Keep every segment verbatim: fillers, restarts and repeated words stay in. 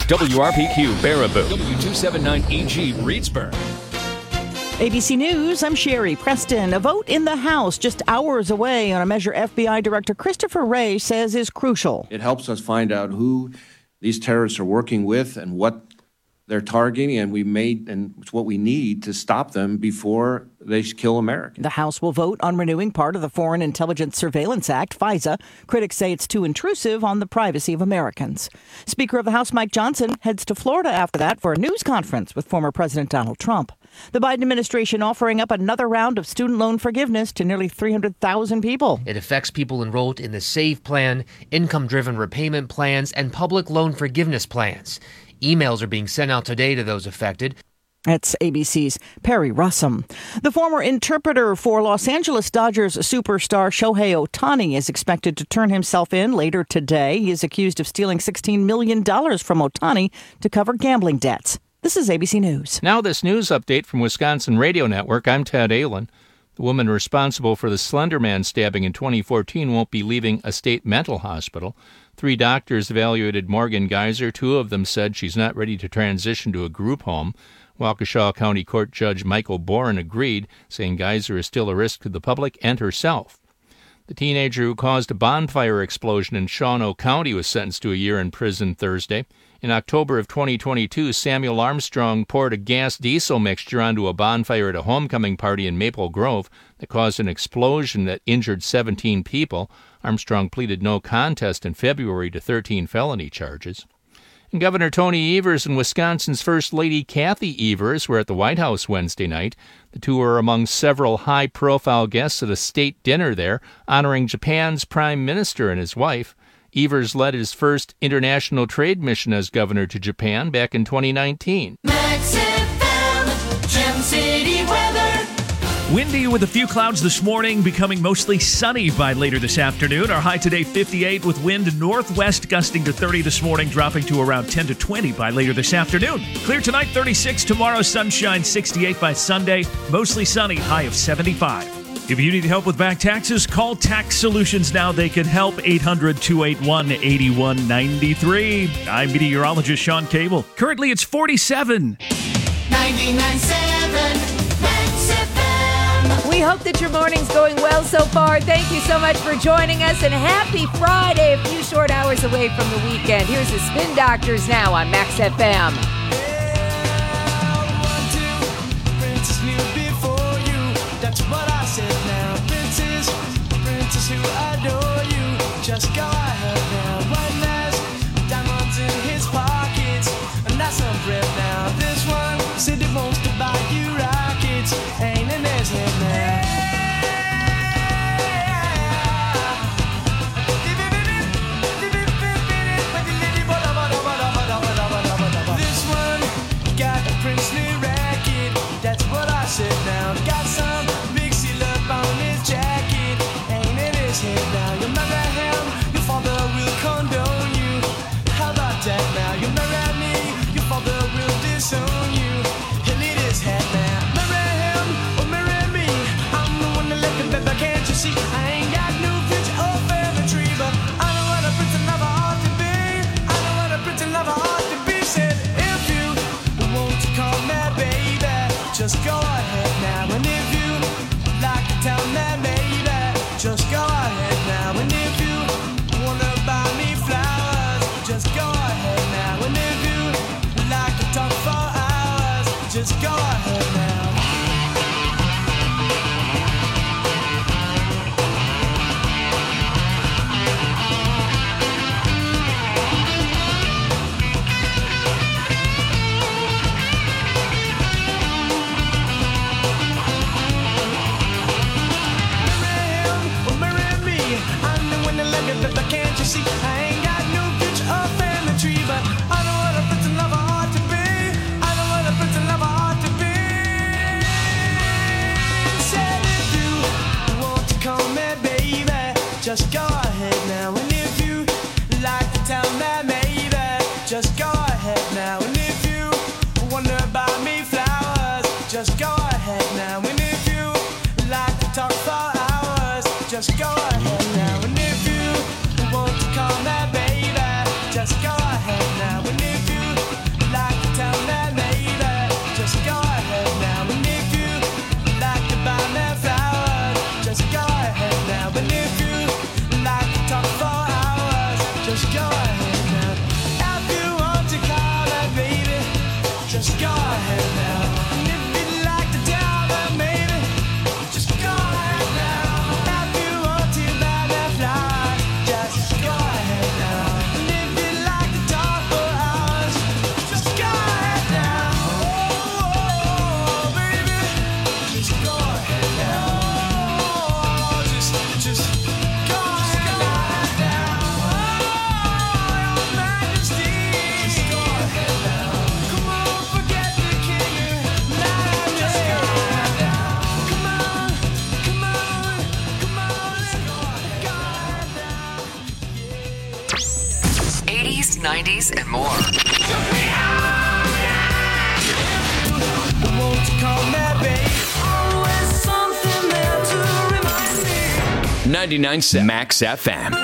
W R P Q Baraboo, W two seventy-nine E G Reedsburg. A B C News, I'm Sherry Preston. A vote in the House just hours away on a measure F B I Director Christopher Wray says is crucial. It helps us find out who these terrorists are working with and what they're targeting, and we made and it's what we need to stop them before they kill Americans. The House will vote on renewing part of the Foreign Intelligence Surveillance Act, FISA. Critics say it's too intrusive on the privacy of Americans. Speaker of the House Mike Johnson heads to Florida after that for a news conference with former President Donald Trump. The Biden administration offering up another round of student loan forgiveness to nearly three hundred thousand people. It affects people enrolled in the SAVE plan, income-driven repayment plans, and public loan forgiveness plans. Emails are being sent out today to those affected. That's A B C's Perry Russum. The former interpreter for Los Angeles Dodgers superstar Shohei Ohtani is expected to turn himself in later today. He is accused of stealing sixteen million dollars from Ohtani to cover gambling debts. This is A B C News. Now this news update from Wisconsin Radio Network. I'm Ted Ahlin. The woman responsible for the Slender Man stabbing in twenty fourteen won't be leaving a state mental hospital. Three doctors evaluated Morgan Geyser. Two of them said she's not ready to transition to a group home. Waukesha County Court Judge Michael Boren agreed, saying Geyser is still a risk to the public and herself. The teenager who caused a bonfire explosion in Shawano County was sentenced to a year in prison Thursday. In October of twenty twenty-two, Samuel Armstrong poured a gas-diesel mixture onto a bonfire at a homecoming party in Maple Grove that caused an explosion that injured seventeen people. Armstrong pleaded no contest in February to thirteen felony charges. And Governor Tony Evers and Wisconsin's First Lady Kathy Evers were at the White House Wednesday night. The two were among several high-profile guests at a state dinner there, honoring Japan's prime minister and his wife. Evers led his first international trade mission as governor to Japan back in twenty nineteen. Max F M, Gem City weather. Windy with a few clouds this morning, becoming mostly sunny by later this afternoon. Our high today fifty-eight with wind northwest gusting to thirty this morning, dropping to around ten to twenty by later this afternoon. Clear tonight, thirty-six. Tomorrow, sunshine, sixty-eight by Sunday. Mostly sunny, high of seventy-five. If you need help with back taxes, call Tax Solutions now. They can help. eight hundred, two eight one, eight one nine three. I'm meteorologist Sean Cable. Currently, it's forty-seven. ninety-nine point seven Max F M. We hope that your morning's going well so far. Thank you so much for joining us, and happy Friday, a few short hours away from the weekend. Here's the Spin Doctors now on Max F M. Who adore you, just go ahead now. One last diamonds in his pockets, and that's some bread now. This one said he wants to buy you rockets, ain't in his head now. This one got a princely racket, that's what I said now. Got some big seal up on his jacket. Now you marry him, your father will condone you. How about that now? You marry me, your father will disown you. He'll need his head now. Marry him or marry me, I'm the one that left him, baby, can't you see? I ain't got no future or family tree, but I know what a prince and lover ought to be. I know what a prince and lover ought to be. Said if you want to call me baby, just go ahead now. And if you like to tell me maybe, just go ahead now. And if you wanna buy me flowers, just go ahead now. And if you like to talk for hours, just go ahead now. But can't you see, I ain't got no future or family tree, but I know what a prince and lover ought to be. I know what a prince and lover ought to be. Said if you want to call me baby, just go ahead now. And if you like to tell me maybe, just go ahead now. And if you wonder about me flowers, just go ahead now. And if you like to talk for hours, just go ahead now. And if you want to call me baby, just go ahead now. And if you nineties, and more. Won't you call me, babe? Always something there to remind me. ninety-nine point seven Max F M.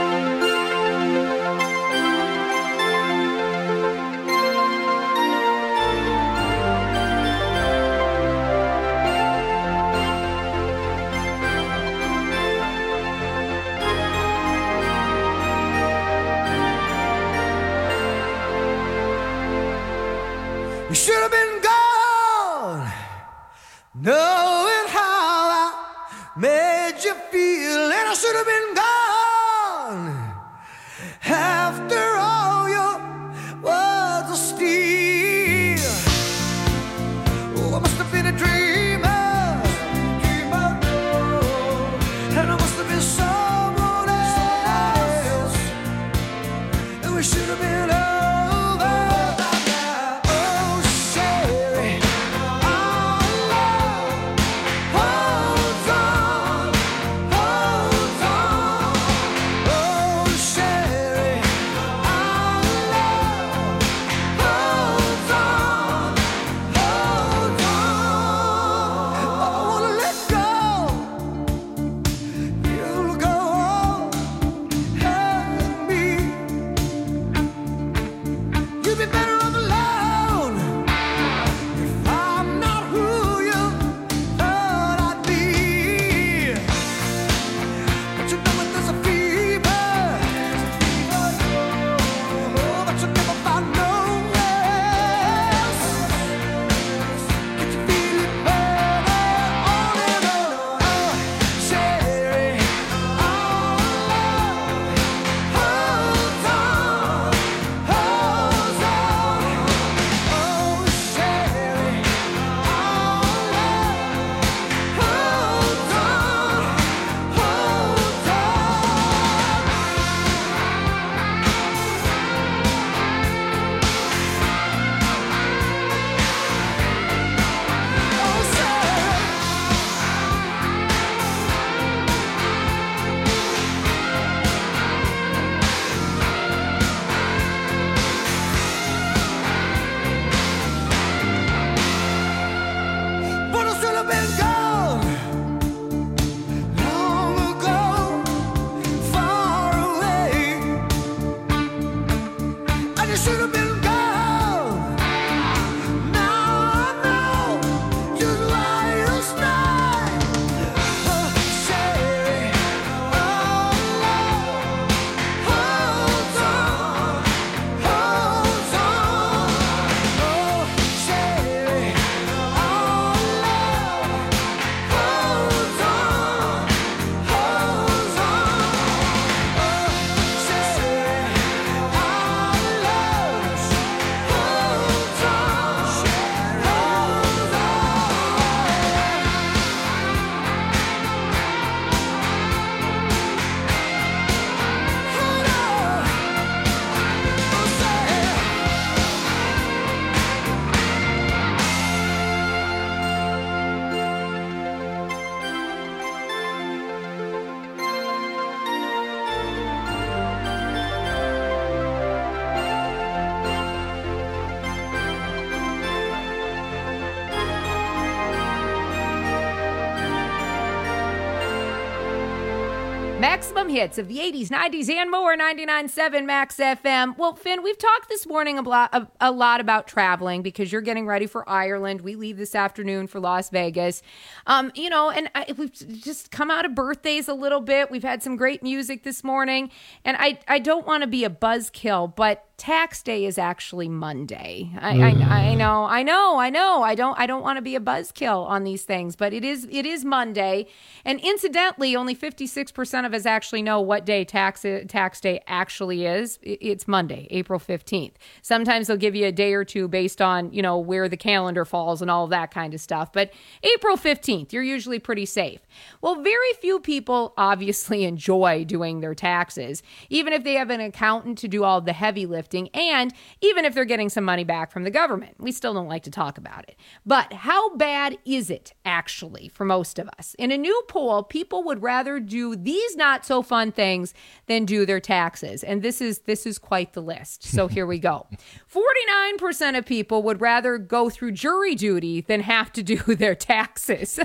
You should have been gone, knowing how I made you feel, and I should have been gone after all your words of steel. Oh, I must have been a dreamer, dreamer, and I must have been someone else, and we should have been over. Maximum hits of the eighties, nineties, and more. ninety-nine point seven Max F M. Well, Finn, we've talked this morning a lot, a, a lot about traveling because you're getting ready for Ireland. We leave this afternoon for Las Vegas. Um, you know, and I, we've just come out of birthdays a little bit. We've had some great music this morning. And I, I don't want to be a buzzkill, but tax day is actually Monday. I, mm. I, I know, I know, I know. I don't, I don't want to be a buzzkill on these things, but it is, it is Monday. And incidentally, only fifty-six percent of us actually know what day tax tax day actually is. It's Monday, April fifteenth. Sometimes they'll give you a day or two based on, you know, where the calendar falls and all of that kind of stuff. But April fifteenth, you're usually pretty safe. Well, very few people obviously enjoy doing their taxes, even if they have an accountant to do all the heavy lifting. shifting. And even if they're getting some money back from the government, we still don't like to talk about it. But how bad is it actually for most of us? In a new poll, people would rather do these not so fun things than do their taxes. And this is this is quite the list. So here we go. forty-nine percent of people would rather go through jury duty than have to do their taxes.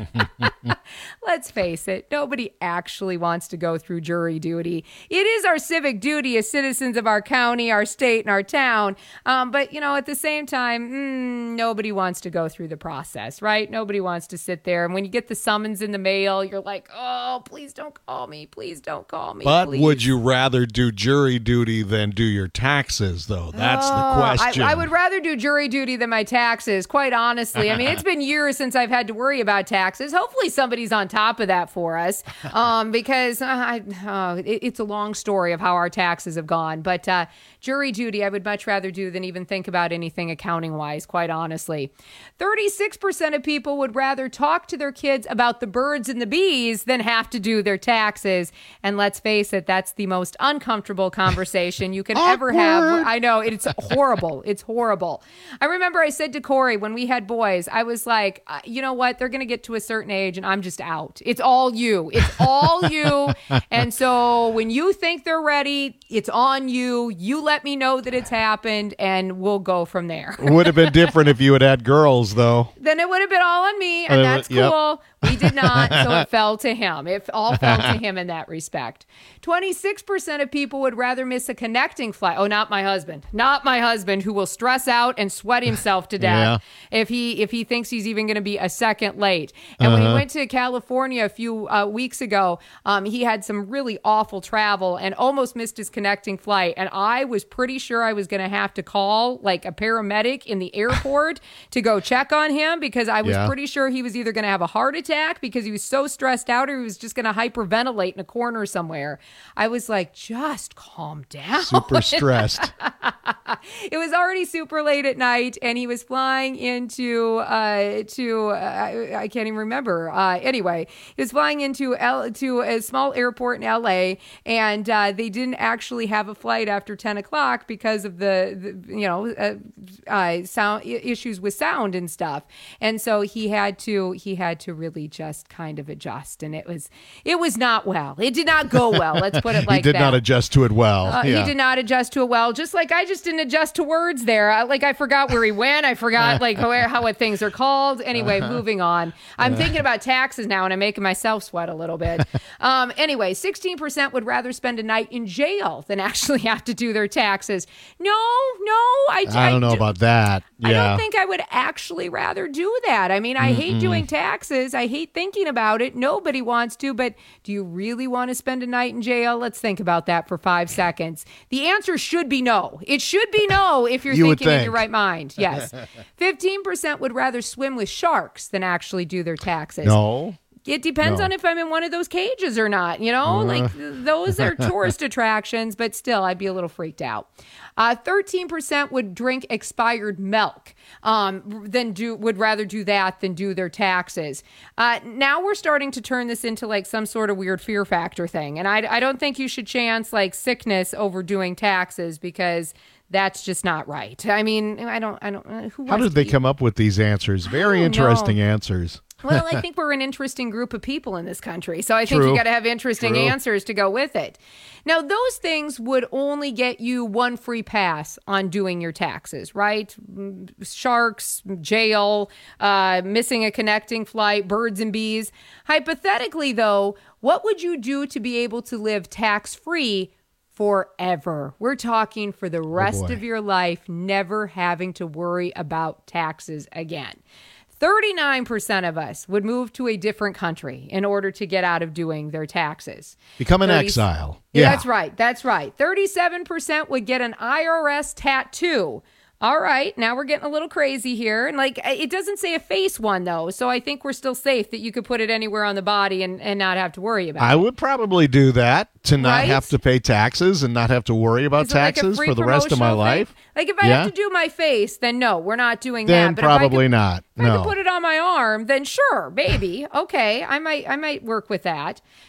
Let's face it, nobody actually wants to go through jury duty. It is our civic duty as citizens of our county, our state, and our town. Um, but, you know, at the same time, mm, nobody wants to go through the process, right? Nobody wants to sit there. And when you get the summons in the mail, you're like, oh, please don't call me. Please don't call me. But please. Would you rather do jury duty than do your taxes, though? That's oh, the question. I, I would rather do jury duty than my taxes, quite honestly. I mean, it's been years since I've had to worry about taxes. Hopefully somebody's on top of that for us, um, because uh, I, uh, it, it's a long story of how our taxes have gone. But uh, jury duty, I would much rather do than even think about anything accounting-wise, quite honestly. thirty-six percent of people would rather talk to their kids about the birds and the bees than have to do their taxes. And let's face it, that's the most uncomfortable conversation you can ever have. I know, it's horrible. It's horrible. I remember I said to Corey when we had boys, I was like, uh, you know what? They're going to get to a certain age and I'm just out. It's all you. It's all you. And so when you think they're ready, it's on you. You let me know that it's happened and we'll go from there. Would have been different if you had had girls, though. Then it would have been all on me, and Uh, that's yep. cool. We did not, so it fell to him. It all fell to him in that respect. twenty-six percent of people would rather miss a connecting flight. Oh, not my husband. Not my husband, who will stress out and sweat himself to death Yeah. if he if he thinks he's even going to be a second late. And when he Uh-huh. went to California a few uh, weeks ago, um, he had some really awful travel and almost missed his connecting flight. And I was pretty sure I was going to have to call like a paramedic in the airport to go check on him, because I was Yeah. pretty sure he was either going to have a heart attack because he was so stressed out, or he was just going to hyperventilate in a corner somewhere. I was like, just calm down. Super stressed. It was already super late at night, and he was flying into uh, to uh, I, I can't even remember. Uh, anyway, he was flying into L, to a small airport in L A, and uh, they didn't actually have a flight after ten o'clock because of the, the you know uh, uh, sound issues with sound and stuff. And so he had to he had to really just kind of adjust, and it was it was not well. It did not go well. Let's put it like He did that. not adjust to it well. Uh, yeah. He did not adjust to it well, just like I just didn't adjust to words there. I, like I forgot where he went. I forgot like how, how what things are called. Anyway, moving on. I'm thinking about taxes now, and I'm making myself sweat a little bit. Um, anyway, sixteen percent would rather spend a night in jail than actually have to do their taxes. No, no, I, I don't know do- about that. Yeah. I don't think I would actually rather do that. I mean, I hate doing taxes. I hate thinking about it. Nobody wants to, but do you really want to spend a night in jail? Let's think about that for five seconds. The answer should be no. It should be no if you're You would thinking in think. your right mind. Yes. fifteen percent would rather swim with sharks than actually do their taxes. No. It depends No. on if I'm in one of those cages or not. You know, like th- those are tourist attractions, but still, I'd be a little freaked out. Uh, thirteen percent would drink expired milk. Um, than do would rather do that than do their taxes. Uh, now we're starting to turn this into like some sort of weird fear factor thing, and I, I don't think you should chance like sickness over doing taxes, because that's just not right. I mean, I don't, I don't. Uh, who How wants did to they be- come up with these answers? Very don't interesting know. answers. Well, I think we're an interesting group of people in this country. So I think True. you got to have interesting True. answers to go with it. Now, those things would only get you one free pass on doing your taxes, right? Mm, Sharks, jail, uh, missing a connecting flight, birds and bees. Hypothetically, though, what would you do to be able to live tax-free forever? We're talking for the rest boy. of your life, never having to worry about taxes again. thirty-nine percent of us would move to a different country in order to get out of doing their taxes. Become an thirty exile. Yeah, Yeah. that's right. That's right. thirty-seven percent would get an I R S tattoo. All right, now we're getting a little crazy here. And like, it doesn't say a face one, though. So I think we're still safe that you could put it anywhere on the body and, and not have to worry about I it. would probably do that to not Right? have to pay taxes and not have to worry about Is it like a taxes free for the rest of my promotional thing? life. Like, if I Yeah. have to do my face, then no, we're not doing Then that. But if I probably could- not. If I No. could put it on my arm, then sure, baby. Okay, I might I might work with that.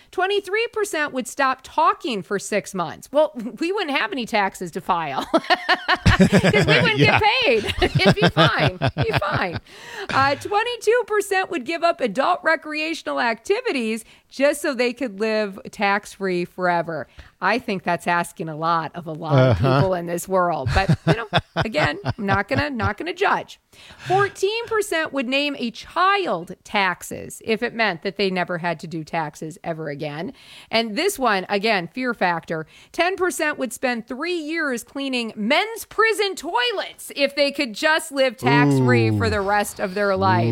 twenty-three percent would stop talking for six months. Well, we wouldn't have any taxes to file because we wouldn't Yeah. get paid. It'd be fine. It'd be fine. Uh, twenty-two percent would give up adult recreational activities just so they could live tax-free forever. I think that's asking a lot of a lot Uh-huh. of people in this world. But, you know, again, I'm not going to not gonna judge. fourteen percent would name a child taxes if it meant that they never had to do taxes ever again. And this one, again, fear factor. ten percent would spend three years cleaning men's prison toilets if they could just live tax-free for the rest of their life.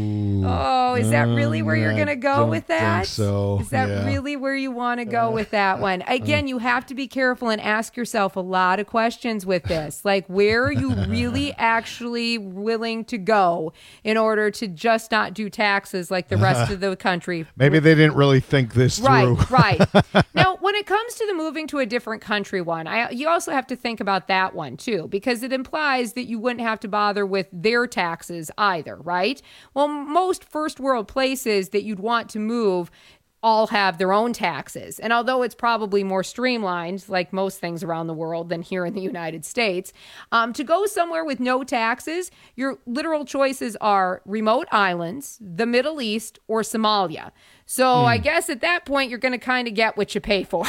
Oh, is that really where you're I going to go don't with that? think so. Is that Yeah. really where you want to go with that one? Again, you have to be careful and ask yourself a lot of questions with this. Like, where are you really actually willing to go in order to just not do taxes like the rest of the country? Maybe they didn't really think this through. Right, right. Now, when it comes to the moving to a different country one, I, you also have to think about that one too, because it implies that you wouldn't have to bother with their taxes either, right? Well, most first world places that you'd want to move all have their own taxes. And although it's probably more streamlined, like most things around the world, than here in the United States, um, to go somewhere with no taxes, your literal choices are remote islands, the Middle East, or Somalia. So I guess at that point, you're going to kind of get what you pay for.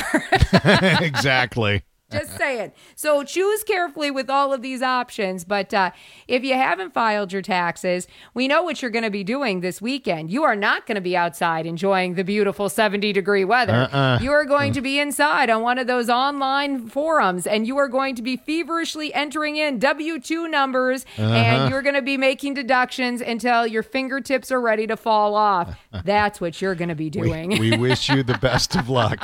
Exactly. Just saying. So choose carefully with all of these options. But uh, if you haven't filed your taxes, we know what you're going to be doing this weekend. You are not going to be outside enjoying the beautiful seventy degree weather. Uh-uh. You are going to be inside on one of those online forums, and you are going to be feverishly entering in W two numbers, and you're going to be making deductions until your fingertips are ready to fall off. That's what you're going to be doing. We, we wish you the best of luck.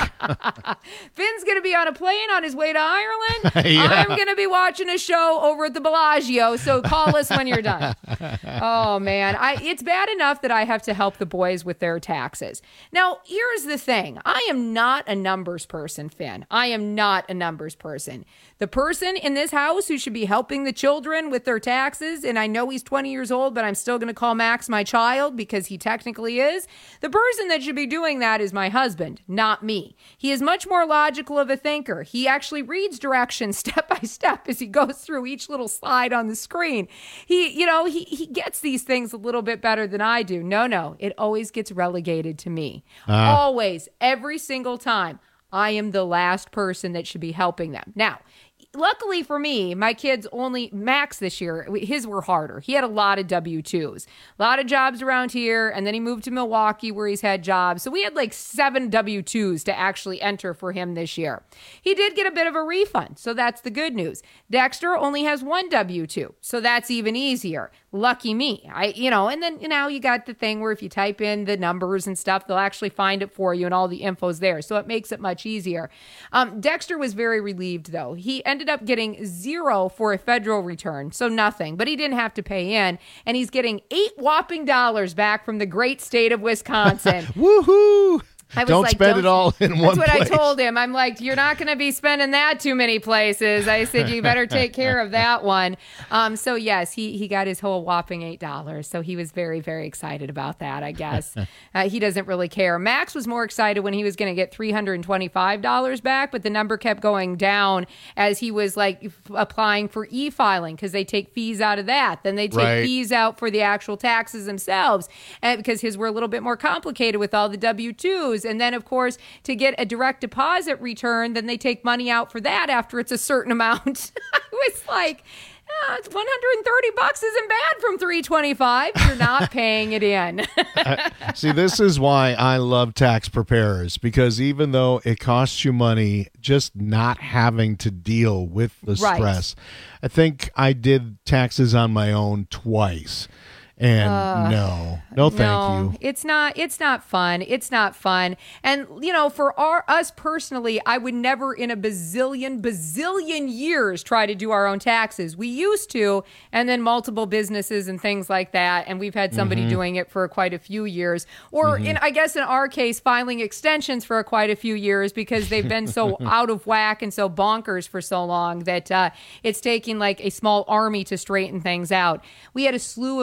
Finn's going to be on a plane on his way to Ireland. Yeah. I'm going to be watching a show over at the Bellagio, so call us when you're done. Oh, man. I, it's bad enough that I have to help the boys with their taxes. Now, here's the thing. I am not a numbers person, Finn. I am not a numbers person. The person in this house who should be helping the children with their taxes, and I know he's twenty years old, but I'm still going to call Max my child because he technically is. The person that should be doing that is my husband, not me. He is much more logical of a thinker. He actually reads directions step by step as he goes through each little slide on the screen. He, you know, he, he gets these things a little bit better than I do. No, no, it always gets relegated to me. Uh. Always, every single time. I am the last person that should be helping them. Now, luckily for me, my kids only, Max this year, his were harder. He had a lot of W two's, a lot of jobs around here, and then he moved to Milwaukee where he's had jobs. So we had like seven W two's to actually enter for him this year. He did get a bit of a refund, so that's the good news. Dexter only has one W two, so that's even easier. Lucky me. I, you know, and then, you know, you got the thing where if you type in the numbers and stuff, they'll actually find it for you and all the info's there. So it makes it much easier. Um, Dexter was very relieved though. He ended up getting zero for a federal return. So nothing, but he didn't have to pay in, and he's getting eight whopping dollars back from the great state of Wisconsin. Woohoo! I was Don't like, spend don't- it all in one That's what place. I told him. I'm like, you're not going to be spending that too many places. I said, you better take care of that one. Um, so yes, he he got his whole whopping eight dollars. So he was very, very excited about that, I guess. uh, he doesn't really care. Max was more excited when he was going to get three hundred twenty-five dollars back, but the number kept going down as he was like f- applying for e-filing because they take fees out of that. Then they take Right. fees out for the actual taxes themselves, and because his were a little bit more complicated with all the W two's. And then, of course, to get a direct deposit return, then they take money out for that after it's a certain amount. I was like, ah, it's one hundred thirty bucks isn't bad from three twenty-five. You're not paying it in. See, this is why I love tax preparers, because even though it costs you money, just not having to deal with the Right. stress. I think I did taxes on my own twice. And no, no, thank no, you. It's not. It's not fun. It's not fun. And you know, for our us personally, I would never in a bazillion bazillion years try to do our own taxes. We used to, and then multiple businesses and things like that. And we've had somebody Mm-hmm. doing it for quite a few years, or in I guess in our case, filing extensions for quite a few years because they've been so out of whack and so bonkers for so long that uh, it's taking like a small army to straighten things out. We had a slew of bad accounts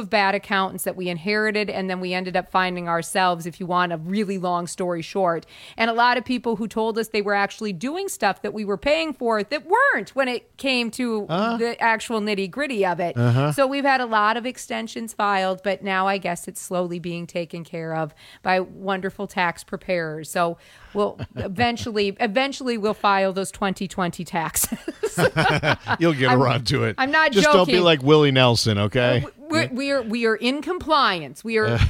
accountants that we inherited and then we ended up finding ourselves, if you want a really long story short. And a lot of people who told us they were actually doing stuff that we were paying for that weren't when it came to uh, the actual nitty gritty of it. Uh-huh. So we've had a lot of extensions filed, but now I guess it's slowly being taken care of by wonderful tax preparers. So we'll eventually, eventually we'll file those twenty twenty taxes. You'll get I'm, around to it. I'm not Just joking. Just don't be like Willie Nelson, okay? We're, we are we are in compliance. We are.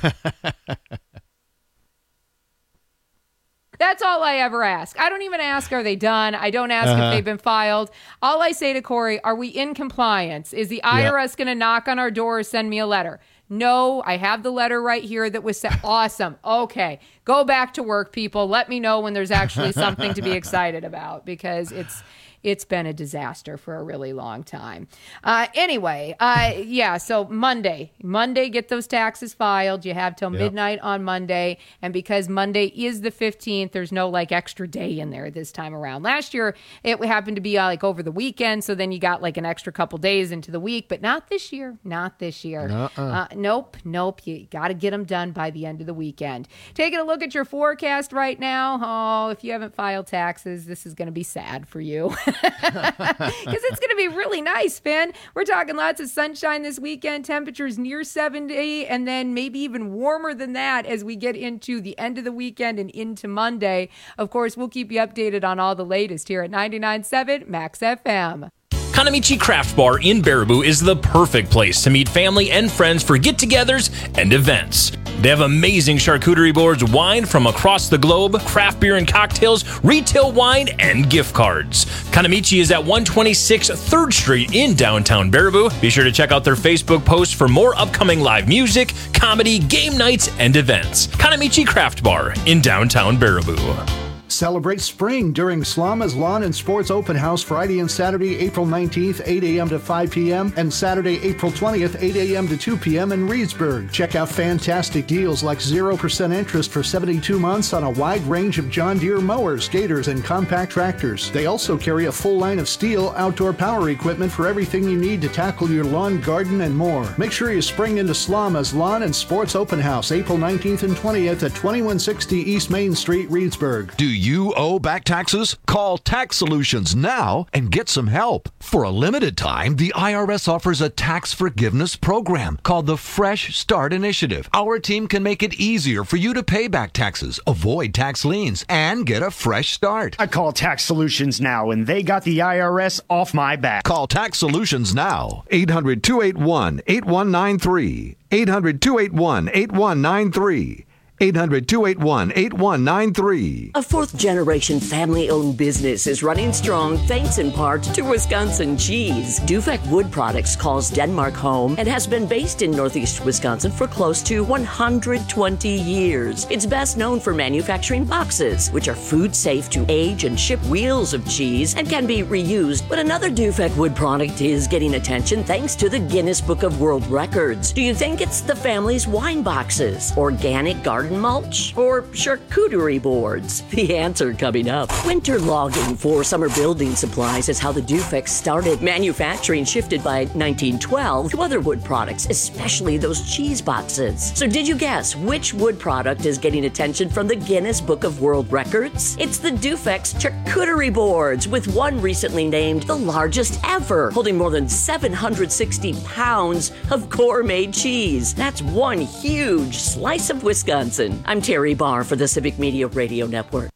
That's all I ever ask. I don't even ask, are they done? I don't ask uh-huh. if they've been filed. All I say to Corey, are we in compliance? Is the I R S yep. going to knock on our door or send me a letter? No, I have the letter right here that was sent. Awesome. Okay. Go back to work, people. Let me know when there's actually something to be excited about, because it's it's been a disaster for a really long time. Uh, anyway, uh, yeah, so Monday. Monday, get those taxes filed. You have till yep. midnight on Monday. And because Monday is the fifteenth, there's no like extra day in there this time around. Last year, it happened to be uh, like over the weekend, so then you got like an extra couple days into the week. But not this year. Not this year. Uh-uh. Uh, nope, nope. You got to get them done by the end of the weekend. Taking a look at your forecast right now. Oh, if you haven't filed taxes, this is going to be sad for you. Because it's going to be really nice, Finn. We're talking lots of sunshine this weekend, temperatures near seventy, and then maybe even warmer than that as we get into the end of the weekend and into Monday. Of course, we'll keep you updated on all the latest here at ninety-nine point seven Max F M. Kanamichi Craft Bar in Baraboo is the perfect place to meet family and friends for get-togethers and events. They have amazing charcuterie boards, wine from across the globe, craft beer and cocktails, retail wine, and gift cards. Kanamichi is at one twenty-six third Street in downtown Baraboo. Be sure to check out their Facebook posts for more upcoming live music, comedy, game nights, and events. Kanamichi Craft Bar in downtown Baraboo. Celebrate spring during Slama's Lawn and Sports Open House Friday and Saturday, April nineteenth, eight a.m. to five p.m. and Saturday, April twentieth, eight a.m. to two p.m. in Reedsburg. Check out fantastic deals like zero percent interest for seventy-two months on a wide range of John Deere mowers, gators, and compact tractors. They also carry a full line of steel outdoor power equipment for everything you need to tackle your lawn, garden, and more. Make sure you spring into Slama's Lawn and Sports Open House, April nineteenth and twentieth at twenty-one sixty East Main Street, Reedsburg. Do you You owe back taxes? Call Tax Solutions now and get some help. For a limited time, the I R S offers a tax forgiveness program called the Fresh Start Initiative. Our team can make it easier for you to pay back taxes, avoid tax liens, and get a fresh start. I call Tax Solutions now, and they got the I R S off my back. Call Tax Solutions now. eight hundred, two eight one, eight one nine three. eight hundred, two eight one, eight one nine three. eight hundred, two eight one, eight one nine three. A fourth-generation family-owned business is running strong thanks in part to Wisconsin cheese. Dufek Wood Products calls Denmark home and has been based in northeast Wisconsin for close to one hundred twenty years. It's best known for manufacturing boxes, which are food-safe to age and ship wheels of cheese and can be reused. But another Dufek Wood product is getting attention thanks to the Guinness Book of World Records. Do you think it's the family's wine boxes, organic garden mulch, or charcuterie boards? The answer coming up. Winter logging for summer building supplies is how the Dufek started. Manufacturing shifted by nineteen twelve to other wood products, especially those cheese boxes. So did you guess which wood product is getting attention from the Guinness Book of World Records? It's the Dufek's charcuterie boards, with one recently named the largest ever, holding more than seven hundred sixty pounds of gourmet cheese. That's one huge slice of Wisconsin. I'm Terry Barr for the Civic Media Radio Network.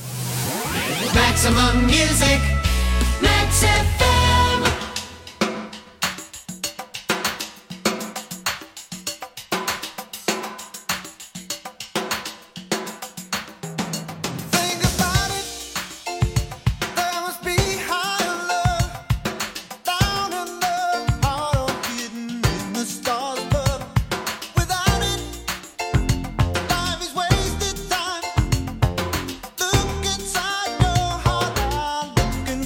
Maximum music, Max F M. Looking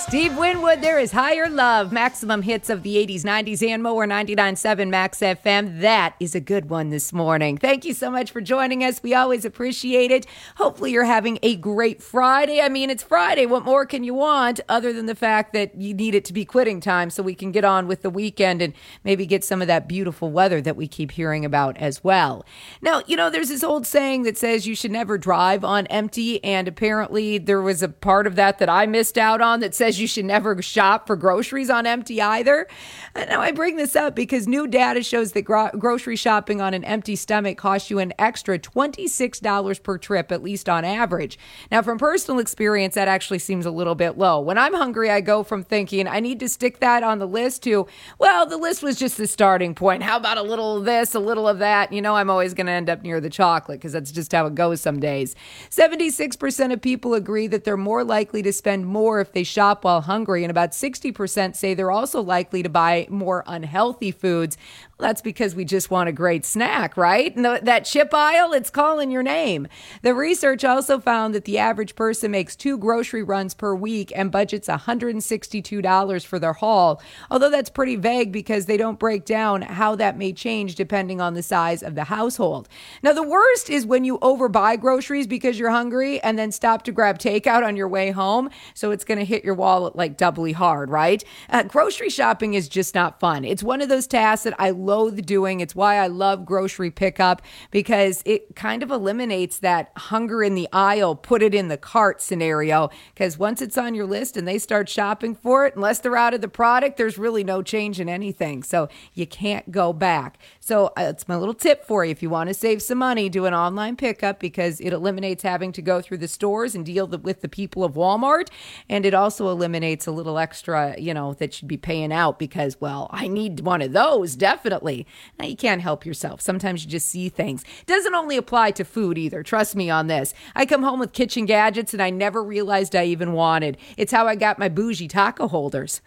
Steve Winwood, there is Higher Love. Maximum hits of the eighties, nineties, and more. ninety-nine point seven Max F M. That is a good one this morning. Thank you so much for joining us. We always appreciate it. Hopefully you're having a great Friday. I mean, it's Friday. What more can you want other than the fact that you need it to be quitting time so we can get on with the weekend and maybe get some of that beautiful weather that we keep hearing about as well. Now, you know, there's this old saying that says you should never drive on empty, and apparently there was a part of that that I missed out on that says you should never shop for groceries on empty either. And now I bring this up because new data shows that gro- grocery shopping on an empty stomach costs you an extra twenty-six dollars per trip, at least on average. Now, from personal experience, that actually seems a little bit low. When I'm hungry, I go from thinking I need to stick that on the list to, well, the list was just the starting point. How about a little of this, a little of that? You know, I'm always going to end up near the chocolate because that's just how it goes some days. seventy-six percent of people agree that they're more likely to spend more if they shop while hungry, and about sixty percent say they're also likely to buy more unhealthy foods. Well, that's because we just want a great snack, right? And the, that chip aisle, it's calling your name. The research also found that the average person makes two grocery runs per week and budgets one hundred sixty-two dollars for their haul, although that's pretty vague because they don't break down how that may change depending on the size of the household. Now, the worst is when you overbuy groceries because you're hungry and then stop to grab takeout on your way home, so it's going to hit your wallet like doubly hard, right? Uh, grocery shopping is just not fun. It's one of those tasks that I loathe doing. It's why I love grocery pickup, because it kind of eliminates that hunger in the aisle, put it in the cart scenario, because once it's on your list and they start shopping for it, unless they're out of the product, there's really no change in anything. So you can't go back. So that's my little tip for you. If you want to save some money, do an online pickup because it eliminates having to go through the stores and deal with the people of Walmart. And it also eliminates a little extra, you know, that you'd be paying out because, well, I need one of those, definitely. Now, you can't help yourself. Sometimes you just see things. It doesn't only apply to food either. Trust me on this. I come home with kitchen gadgets and I never realized I even wanted. It's how I got my bougie taco holders.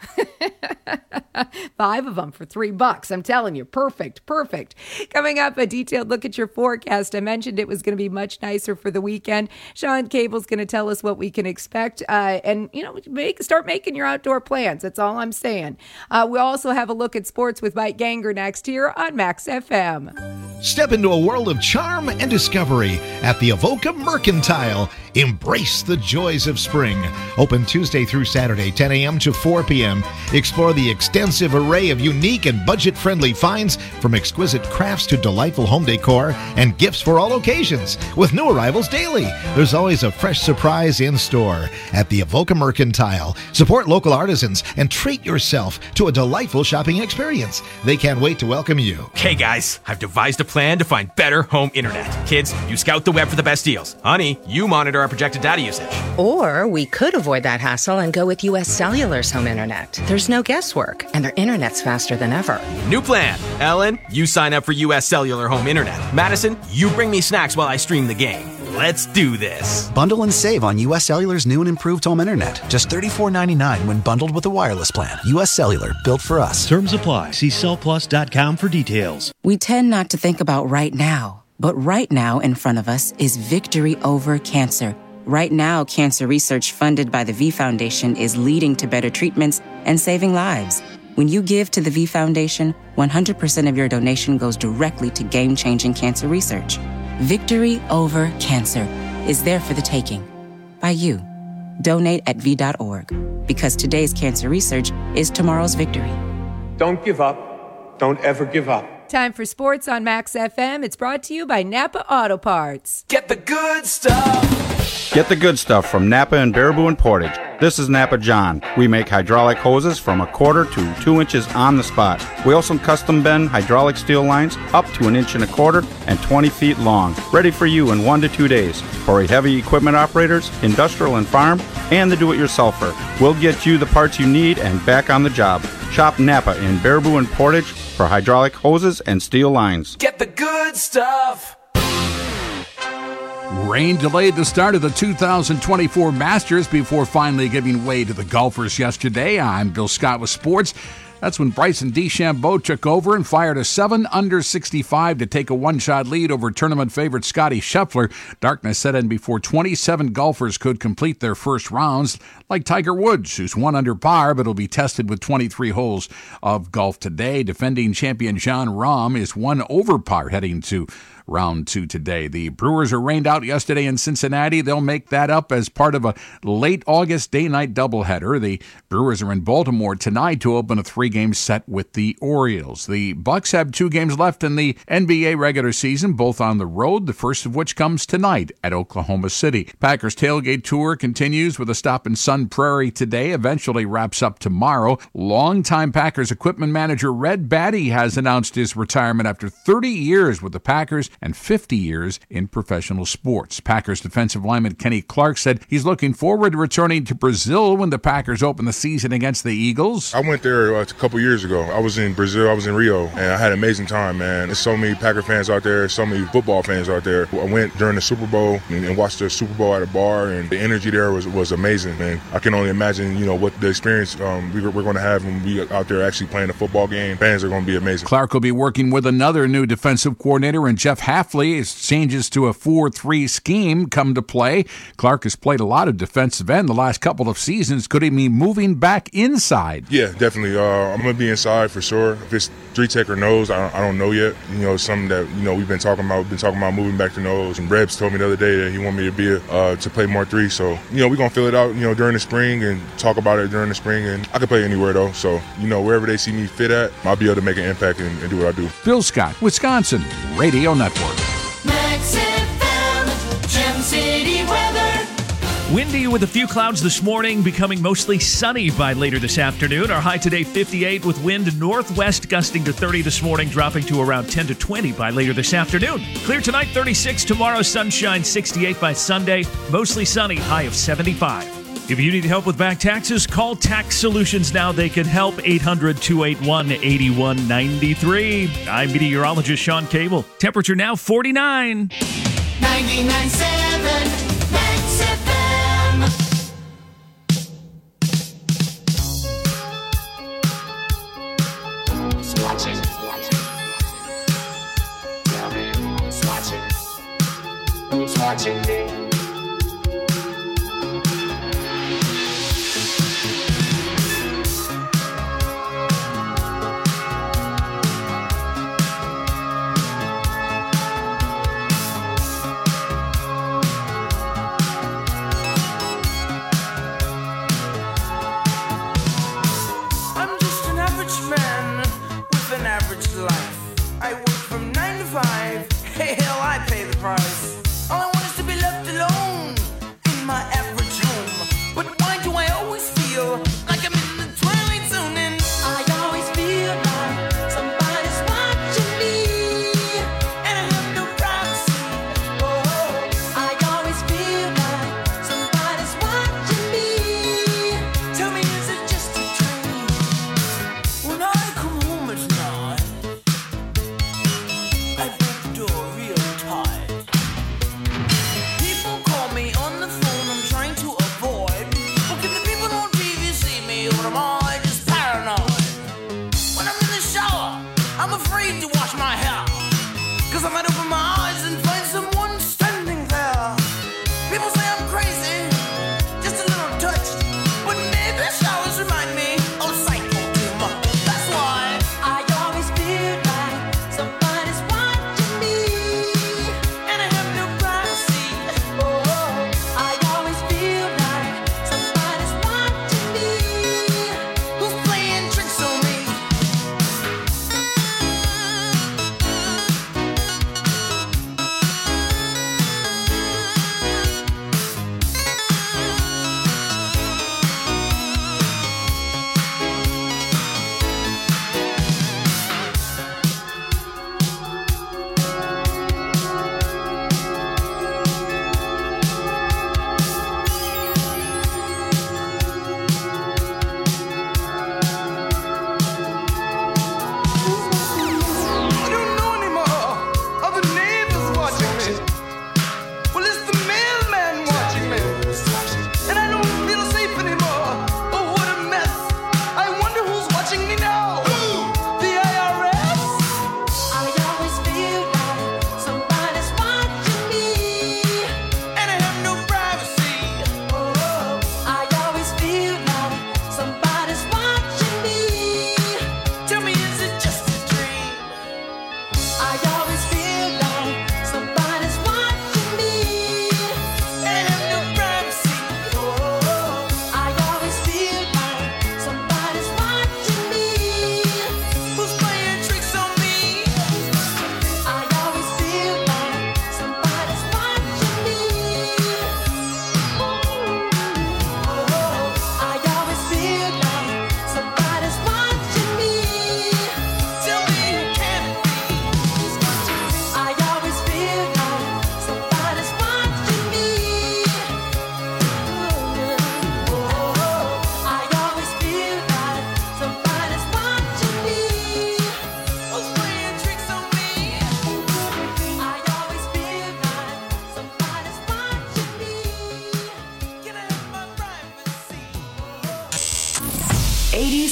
Five of them for three bucks. I'm telling you, perfect, perfect. Coming up, a detailed look at your forecast. I mentioned it was going to be much nicer for the weekend. Sean Cable's going to tell us what we can expect. Uh, and, you know, make, start making your outdoor plans. That's all I'm saying. Uh, we also have a look at sports with Mike Ganger next here on Max F M. Step into a world of charm and discovery at the Avoca Mercantile. Embrace the joys of spring. Open Tuesday through Saturday, ten a.m. to four p.m. Explore the extensive array of unique and budget-friendly finds, from exquisite crafts to delightful home decor and gifts for all occasions. With new arrivals daily, there's always a fresh surprise in store at the Avoca Mercantile. Support local artisans and treat yourself to a delightful shopping experience. They can't wait to welcome you. Okay, guys, I've devised a plan to find better home internet. Kids, you scout the web for the best deals. Honey, you monitor our projected data usage. Or we could avoid that hassle and go with U S Cellular's home internet. There's no guesswork, and their internet's faster than ever. New plan. Ellen, you sign up for U S Cellular home internet. Madison, you bring me snacks while I stream the game. Let's do this. Bundle and save on U S Cellular's new and improved home internet. Just thirty-four ninety-nine when bundled with a wireless plan. U S Cellular, built for us. Terms apply. See cell plus dot com for details. We tend not to think about right now, but right now in front of us is victory over cancer. Right now, cancer research funded by the V Foundation is leading to better treatments and saving lives. When you give to the V Foundation, one hundred percent of your donation goes directly to game-changing cancer research. Victory over cancer is there for the taking. By you. Donate at V dot org. Because today's cancer research is tomorrow's victory. Don't give up. Don't ever give up. Time for sports on Max F M. It's brought to you by Napa Auto Parts. Get the good stuff. Get the good stuff from Napa and Baraboo and Portage. This is Napa John. We make hydraulic hoses from a quarter to two inches on the spot. We also custom bend hydraulic steel lines up to an inch and a quarter and twenty feet long. Ready for you in one to two days. For heavy equipment operators, industrial and farm, and the do-it-yourselfer. We'll get you the parts you need and back on the job. Shop Napa in Baraboo and Portage for hydraulic hoses and steel lines. Get the good stuff. Rain delayed the start of the two thousand twenty-four Masters before finally giving way to the golfers yesterday. I'm Bill Scott with sports. That's when Bryson DeChambeau took over and fired a seven under sixty-five to take a one-shot lead over tournament favorite Scotty Scheffler. Darkness set in before twenty-seven golfers could complete their first rounds, like Tiger Woods, who's one under par but will be tested with twenty-three holes of golf today. Defending champion Jon Rahm is one over par heading to round two today. The Brewers are rained out yesterday in Cincinnati. They'll make that up as part of a late August day-night doubleheader. The Brewers are in Baltimore tonight to open a three-game set with the Orioles. The Bucks have two games left in the N B A regular season, both on the road, the first of which comes tonight at Oklahoma City. Packers tailgate tour continues with a stop in Sun Prairie today, eventually wraps up tomorrow. Longtime Packers equipment manager Red Batty has announced his retirement after thirty years with the Packers and fifty years in professional sports. Packers defensive lineman Kenny Clark said he's looking forward to returning to Brazil when the Packers open the season against the Eagles. I went there uh, a couple years ago. I was in Brazil, I was in Rio, and I had an amazing time, man. There's so many Packer fans out there, so many football fans out there. I went during the Super Bowl and, and watched the Super Bowl at a bar, and the energy there was, was amazing, man. I can only imagine, you know, what the experience um, we, we're going to have when we out there actually playing a football game. Fans are going to be amazing. Clark will be working with another new defensive coordinator in Jeff Hafley as changes to a four three scheme come to play. Clark has played a lot of defensive end the last couple of seasons. Could he be moving back inside? Yeah, definitely. Uh, I'm going to be inside for sure. If it's three tech or nose, I don't, I don't know yet. You know, something that, you know, we've been talking about. We've been talking about moving back to nose. And Rebs told me the other day that he wanted me to be a, uh, to play more three. So, you know, we're going to fill it out, you know, during the spring and talk about it during the spring. And I can play anywhere, though. So, you know, wherever they see me fit at, I'll be able to make an impact and, and do what I do. Bill Scott, Wisconsin Radio Network. Max F M, Gem City weather. Windy with a few clouds this morning, becoming mostly sunny by later this afternoon. Our high today fifty-eight with wind northwest gusting to thirty this morning, dropping to around ten to twenty by later this afternoon. Clear tonight, thirty-six. Tomorrow, sunshine, sixty-eight by Sunday. Mostly sunny, high of seventy-five. If you need help with back taxes, call Tax Solutions now. They can help. eight hundred, two eight one, eight one nine three. I'm meteorologist Sean Cable. Temperature now forty-nine. ninety-nine point seven Max F M. Who's watching? Tell me who's watching? Who's watching me? I'm just an average man with an average life. I work from nine to five. Hey, hell, I pay the price. All I want is to be left alone in my average home. But why do I always feel like I'm in the twilight zone? And I always feel like somebody's watching me, and I have no privacy. Oh, I always feel like somebody's watching me. Tell me, is it just a dream? When I come home at night, I break the door real tight. People call me on the phone, I'm trying to avoid. But can the people on T V see me, or am I just paranoid? When I'm in the shower, I'm afraid to wash my hair, 'cause I might open my eyes and find someone standing there. People say I'm crazy, just a little touched, but maybe showers remind me of psycho too much. That's why I always feel like somebody's watching me, and I have no privacy. Oh, I always feel like somebody's watching me, who's playing tricks on me.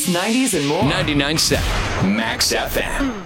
eighties, nineties, and more. ninety-nine point seven Max F M.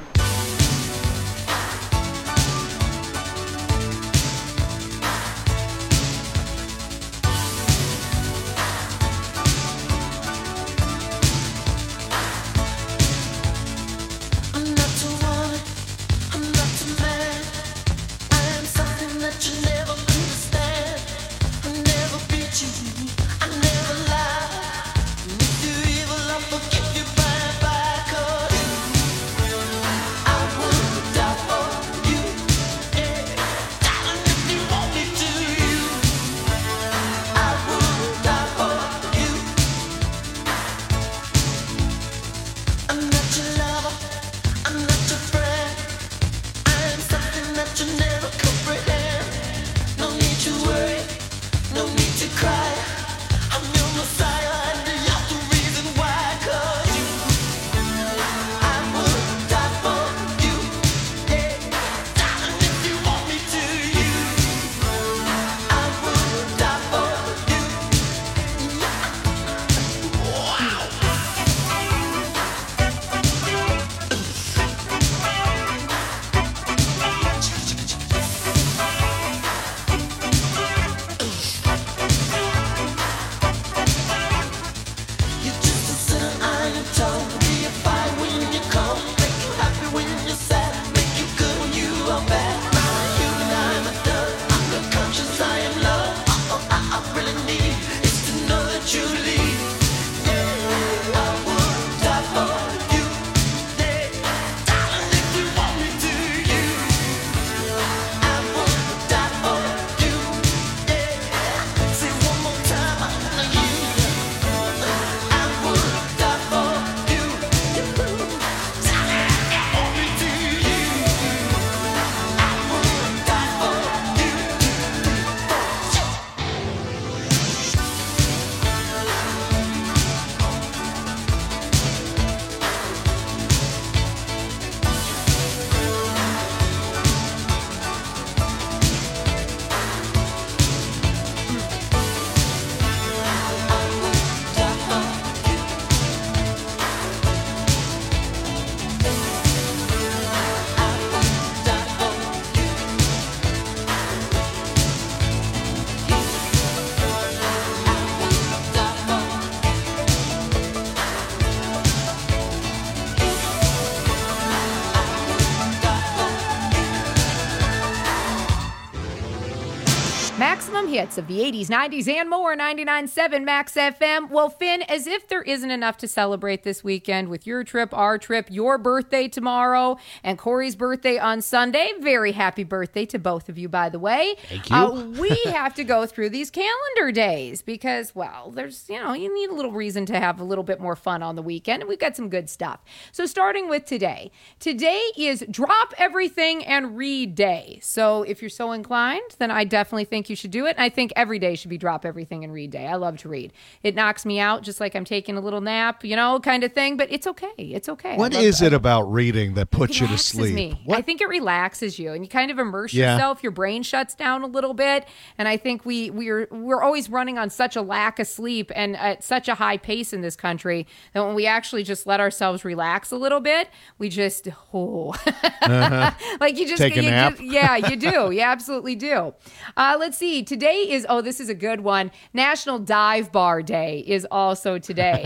Maximum hits of the eighties, nineties, and more. ninety-nine point seven Max F M. Well, Finn, as if there isn't enough to celebrate this weekend with your trip, our trip, your birthday tomorrow, and Corey's birthday on Sunday. Very happy birthday to both of you, by the way. Thank you. Uh, we have to go through these calendar days because, well, there's, you know, you need a little reason to have a little bit more fun on the weekend, and we've got some good stuff. So starting with today. Today is Drop Everything and Read Day. So if you're so inclined, then I definitely think you should do it. And I think every day should be Drop Everything and Read Day. I love to read. It knocks me out just like I'm taking a little nap, you know, kind of thing. But it's okay. It's okay. What is it about reading that puts you to sleep? Me. I think it relaxes you, and you kind of immerse Yeah. yourself. Your brain shuts down a little bit, and I think we we're we're always running on such a lack of sleep and at such a high pace in this country that when we actually just let ourselves relax a little bit, we just oh, Uh-huh. like you just Take a you nap. just- yeah, you do. You absolutely do. Uh, let's see. Today is oh, this is a good one. National Dive Bar Day is also today,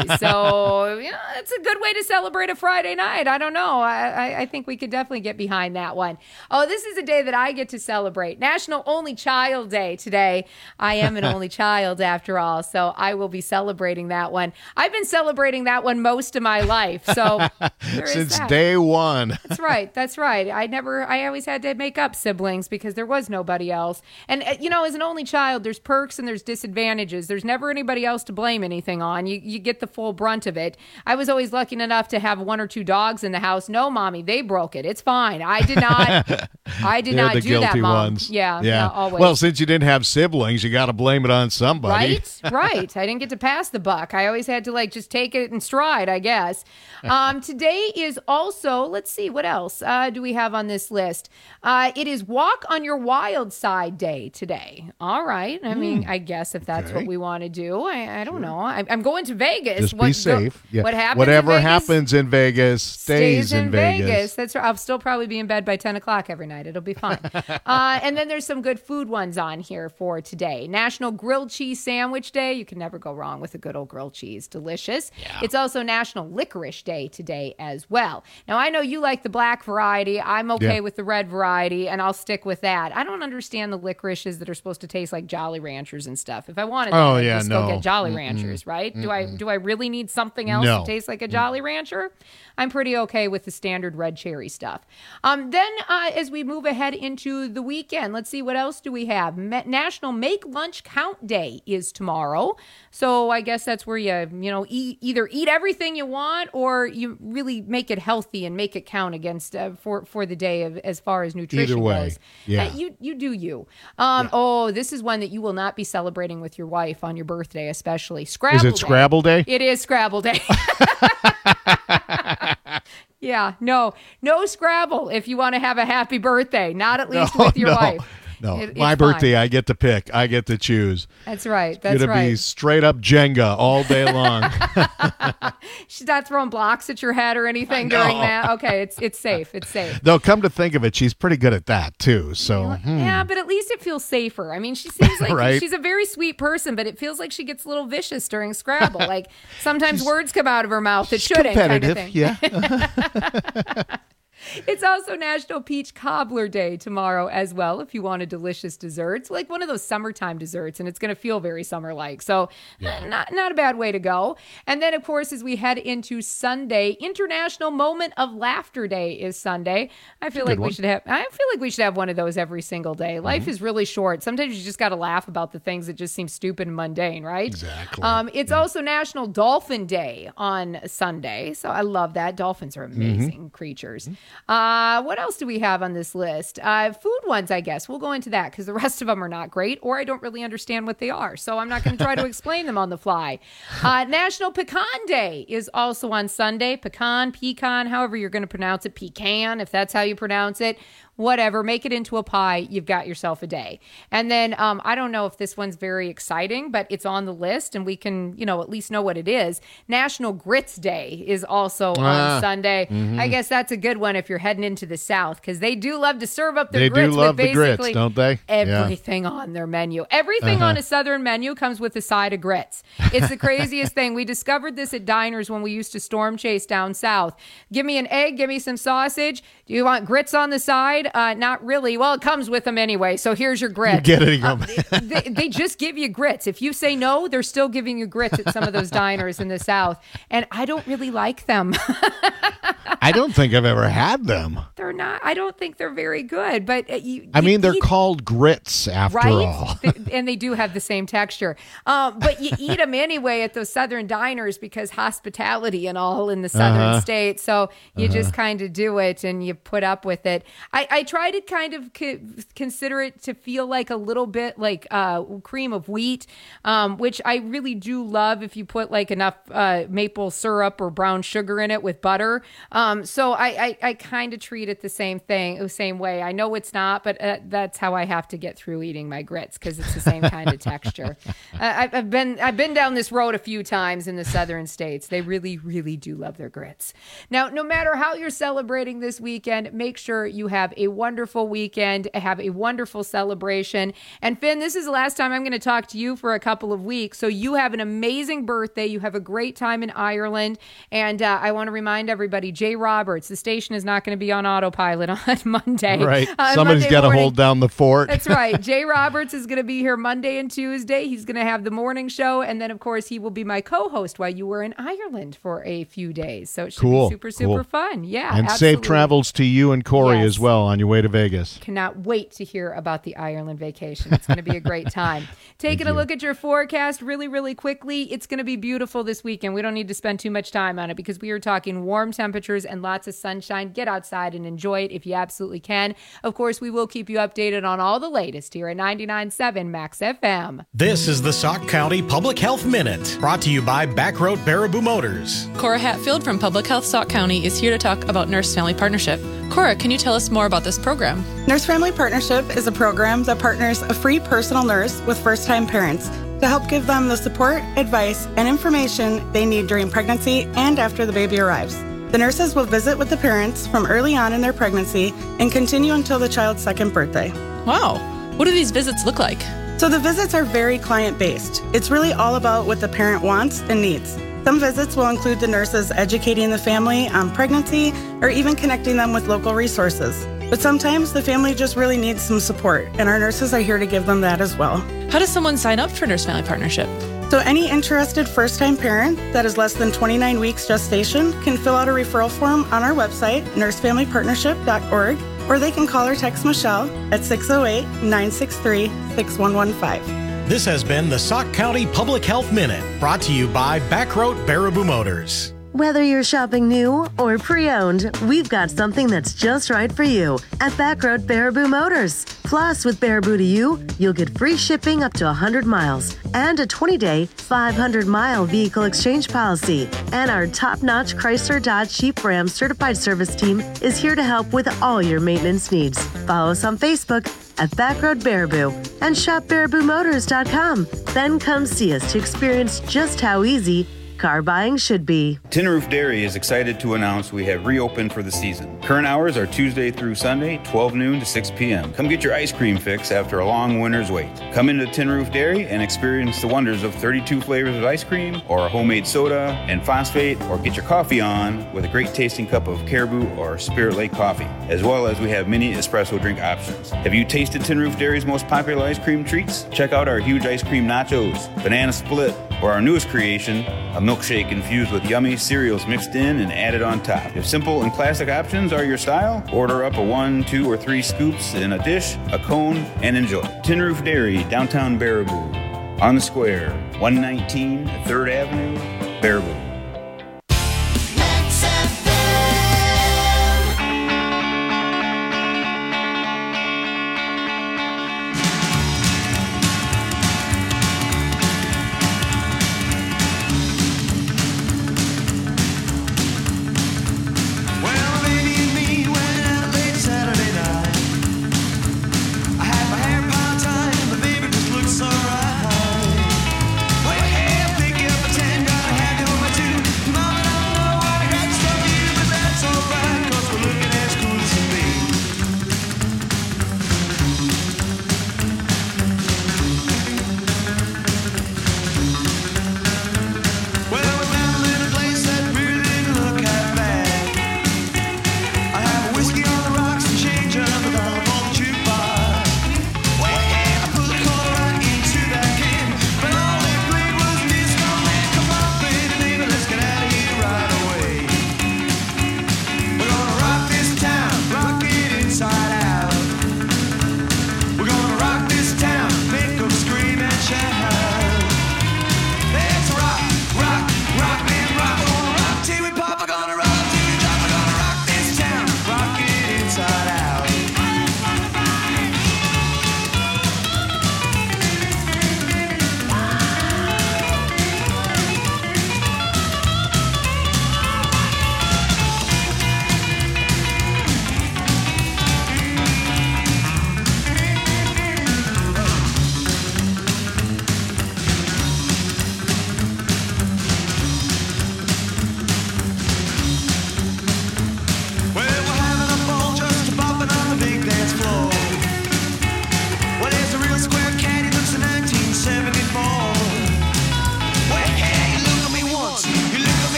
so you know, it's a good way to celebrate a Friday night. I don't know. I, I, I think we could definitely get behind that one. Oh, this is a day that I get to celebrate. National Only Child Day today. I am an only child after all, so I will be celebrating that one. I've been celebrating that one most of my life, so there is Since that. day one. That's right. That's right. I never, I always had to make up siblings because there was nobody else. And, uh, you know, as an only child, there's perks and there's disadvantages. There's never anybody else to blame anything on. You, you get the full brunt of it. I was always lucky enough to have one or two dogs in the house. No, mommy, they broke it. It's fine. I did not, I did They're not the do guilty that, Mom. ones. Yeah. yeah. yeah, always. Well, since you didn't have siblings, you got to blame it on somebody. Right, right. I didn't get to pass the buck. I always had to like just take it in stride, I guess. Um, today is also, let's see, what else uh, do we have on this list? Uh, it is Walk on Your Wild Side Day today. All right. I mean, I guess if that's Okay. what we want to do, I, I don't know. I, I'm going to Vegas. Just What be go- safe. Yeah. What happens? Whatever in Vegas happens in Vegas stays, stays in Vegas. That's right. I'll still probably be in bed by ten o'clock every night. It'll be fine. uh, and then there's some good food ones on here for today. National Grilled Cheese Sandwich Day. You can never go wrong with a good old grilled cheese. Delicious. Yeah. It's also National Licorice Day today as well. Now, I know you like the black variety. I'm okay Yeah. with the red variety, and I'll stick with that. I don't understand the licorices that are supposed to taste like Jolly Ranchers and stuff. If I wanted that, Oh, I'd yeah, just no. go get Jolly Mm-mm. Ranchers, right? Do I do I really need something else No. to taste like a Jolly Rancher? I'm pretty okay with the standard red cherry stuff. Um, then uh, as we move ahead into the weekend, let's see, what else do we have? Ma- National Make Lunch Count Day is tomorrow. So I guess that's where you, you know, eat, either eat everything you want or you really make it healthy and make it count against uh, for, for the day of, as far as nutrition Either way, goes. yeah. Uh, you, you do you. Um, Oh, this is one that you will not be celebrating with your wife on your birthday, especially. Scrabble Is it Day. Scrabble Day? It is Scrabble Day. Yeah, no, no Scrabble if you want to have a happy birthday. Not at least No, with your no, wife. No, It- my it's birthday, fine. I get to pick. I get to choose. That's right. It's That's gonna right. be straight up Jenga all day long. She's not throwing blocks at your head or anything No. during that. Okay, it's it's safe. It's safe. Though, come to think of it, she's pretty good at that too. So, hmm. Yeah, but at least it feels safer. I mean, she seems like Right. she's a very sweet person, but it feels like she gets a little vicious during Scrabble. Like sometimes words come out of her mouth that shouldn't. Kind of competitive, thing. yeah. It's also National Peach Cobbler Day tomorrow as well, if you want a delicious dessert. It's like one of those summertime desserts, and it's going to feel very summer-like. So not, not a bad way to go. And then, of course, as we head into Sunday, International Moment of Laughter Day is Sunday. I feel Good like we one. should have I feel like we should have one of those every single day. Life Mm-hmm. is really short. Sometimes you just got to laugh about the things that just seem stupid and mundane, right? Exactly. Um, it's also National Dolphin Day on Sunday. So I love that. Dolphins are amazing creatures. Uh, what else do we have on this list? Uh, food ones, I guess. We'll go into that because the rest of them are not great, or I don't really understand what they are. So I'm not going to try to explain them on the fly. Uh, National Pecan Day is also on Sunday. Pecan, pecan, however you're going to pronounce it. Pecan, if that's how you pronounce it. Whatever, make it into a pie. You've got yourself a day. And then um, I don't know if this one's very exciting, but it's on the list and we can, you know, at least know what it is. National Grits Day is also Ah, on Sunday. mhm. I guess that's a good one if you're heading into the South because they do love to serve up their They do grits love with the grits, basically don't they? Yeah. everything on their menu. Everything Uh-huh. on a Southern menu comes with a side of grits. It's the craziest thing. We discovered this at diners when we used to storm chase down south. Give me an egg, give me some sausage. Do you want grits on the side? Uh, not really. Well, it comes with them anyway, so here's your grits. You get it, you go, Uh, they, they just give you grits. If you say no, they're still giving you grits at some of those diners in the South. And I don't really like them. I don't think I've ever had them. They're not, I don't think they're very good, but uh, you. I you mean, they're eat- called grits after right? all. They- and they do have the same texture. Um, but you eat them anyway at those Southern diners because hospitality and all in the Southern Uh-huh. states. So you Uh-huh. just kind of do it and you put up with it. I, I try to kind of co- consider it to feel like a little bit like uh, cream of wheat, um, which I really do love if you put like enough uh, maple syrup or brown sugar in it with butter. Um, so I, I, I kind of treat it the same thing, the same way. I know it's not, but uh, that's how I have to get through eating my grits because it's the same kind of texture. Uh, I, I've been I've been down this road a few times in the southern states. They really, really do love their grits. Now, no matter how you're celebrating this weekend, make sure you have a wonderful weekend, have a wonderful celebration. And Finn, this is the last time I'm going to talk to you for a couple of weeks. So you have an amazing birthday. You have a great time in Ireland. And uh, I want to remind everybody, Jay Roberts, the station is not going to be on autopilot on Monday. Right. Uh, Somebody's Monday got to morning. hold down the fort. That's right. Jay Roberts is going to be here Monday and Tuesday. He's going to have the morning show. And then, of course, he will be my co-host while you were in Ireland for a few days. So it should Cool, be super, super cool. fun. Yeah. and absolutely. safe travels to you and Corey Yes. as well on your way to Vegas. Cannot wait to hear about the Ireland vacation. It's going to be a great time. Taking a look at your forecast really, really quickly. It's going to be beautiful this weekend. We don't need to spend too much time on it because we are talking warm temperatures and lots of sunshine. Get outside and enjoy it if you absolutely can. Of course, we will keep you updated on all the latest here at ninety-nine point seven Max F M. This is the Sauk County Public Health Minute, brought to you by Backroad Baraboo Motors. Cora Hatfield from Public Health Sauk County is here to talk about Nurse Family Partnership. Cora, can you tell us more about this program? Nurse Family Partnership is a program that partners a free personal nurse with first-time parents to help give them the support, advice, and information they need during pregnancy and after the baby arrives. The nurses will visit with the parents from early on in their pregnancy and continue until the child's second birthday. Wow. What do these visits look like? So the visits are very client-based. It's really all about what the parent wants and needs. Some visits will include the nurses educating the family on pregnancy or even connecting them with local resources. But sometimes the family just really needs some support, and our nurses are here to give them that as well. How does someone sign up for Nurse Family Partnership? So any interested first-time parent that is less than twenty-nine weeks gestation can fill out a referral form on our website, nurse family partnership dot org, or they can call or text Michelle at six oh eight, nine six three, six one one five. This has been the Sauk County Public Health Minute, brought to you by Backroad Baraboo Motors. Whether you're shopping new or pre-owned, we've got something that's just right for you at Backroad Baraboo Motors. Plus, with Baraboo to You, you'll get free shipping up to one hundred miles and a twenty-day, five hundred mile vehicle exchange policy. And our top-notch Chrysler Dodge Jeep Ram certified service team is here to help with all your maintenance needs. Follow us on Facebook at Backroad Baraboo and shop baraboo motors dot com. Then come see us to experience just how easy car buying should be. Tin Roof Dairy is excited to announce we have reopened for the season. Current hours are Tuesday through Sunday, twelve noon to six p.m. Come get your ice cream fix after a long winter's wait. Come into Tin Roof Dairy and experience the wonders of thirty-two flavors of ice cream, or homemade soda and phosphate, or get your coffee on with a great tasting cup of Caribou or Spirit Lake coffee, as well as we have mini espresso drink options. Have you tasted Tin Roof Dairy's most popular ice cream treats? Check out our huge ice cream nachos, banana split, or our newest creation, a milkshake infused with yummy cereals mixed in and added on top. If simple and classic options are your style, order up a one, two, or three scoops in a dish, a cone, and enjoy. Tin Roof Dairy, downtown Baraboo. On the square, one nineteen third Avenue, Baraboo. Well, hey, pick up a ten, gotta have you on my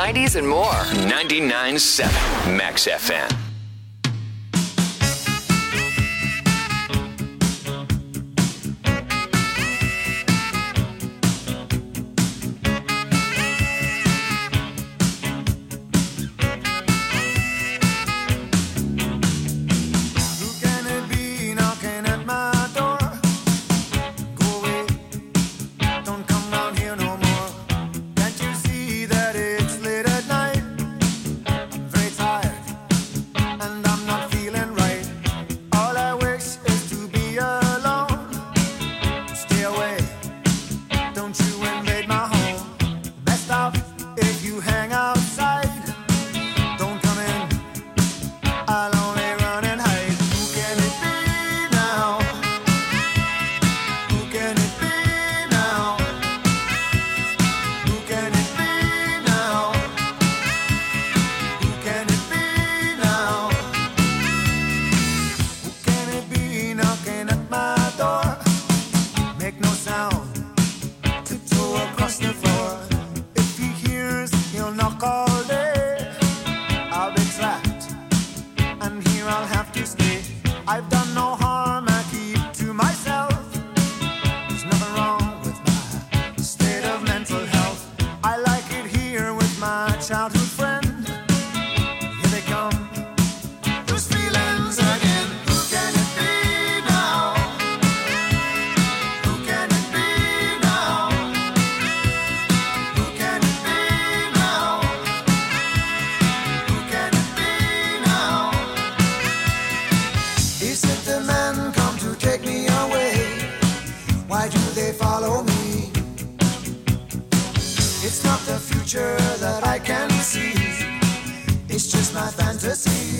nineties, and more. ninety-nine point seven Max F M. It's not the future that I can see. It's just my fantasy.